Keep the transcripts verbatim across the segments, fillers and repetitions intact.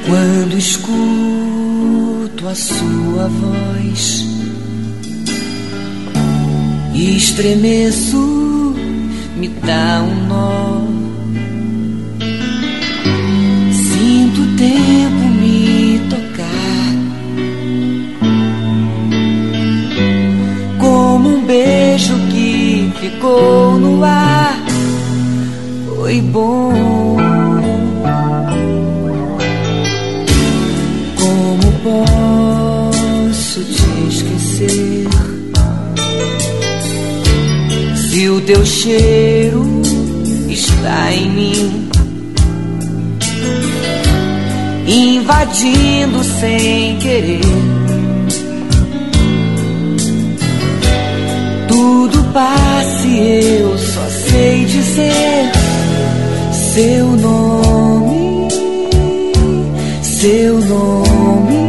Quando escuto a sua voz, estremeço, me dá um nó. Sinto o tempo me tocar, como um beijo que ficou no ar. Foi bom. Como posso te esquecer se o teu cheiro está em mim, invadindo sem querer? Tudo passa e eu só sei dizer seu nome, seu nome.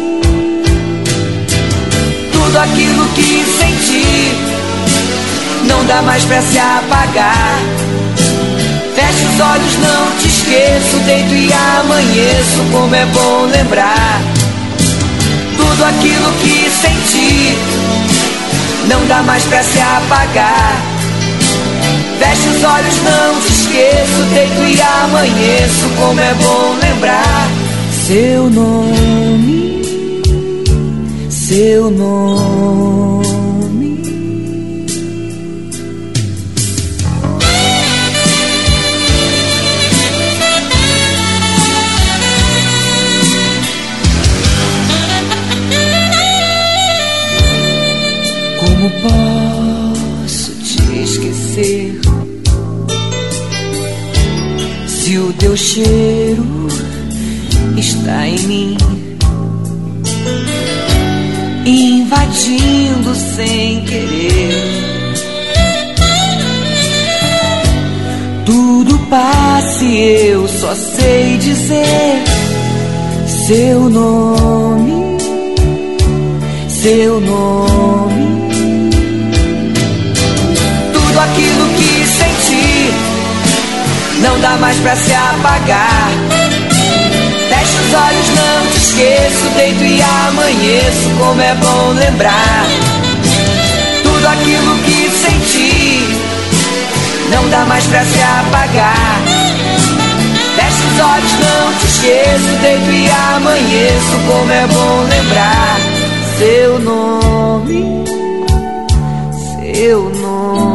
Tudo aquilo que senti não dá mais pra se apagar. Fecho os olhos, não te esqueço, deito e amanheço, como é bom lembrar. Tudo aquilo que senti não dá mais pra se apagar. Fecho os olhos, não te esqueço, deito e amanheço, como é bom lembrar. Seu nome, seu nome. Como posso te esquecer se o teu cheiro está em mim, invadindo sem querer? Tudo passa e eu só sei dizer seu nome, seu nome. Tudo aquilo que senti não dá mais pra se apagar. Fecho os olhos, não te esqueço, deito e amanheço, como é bom lembrar. Tudo aquilo que senti não dá mais pra se apagar. Fecho os olhos, não te esqueço, deito e amanheço, como é bom lembrar. Seu nome, seu nome.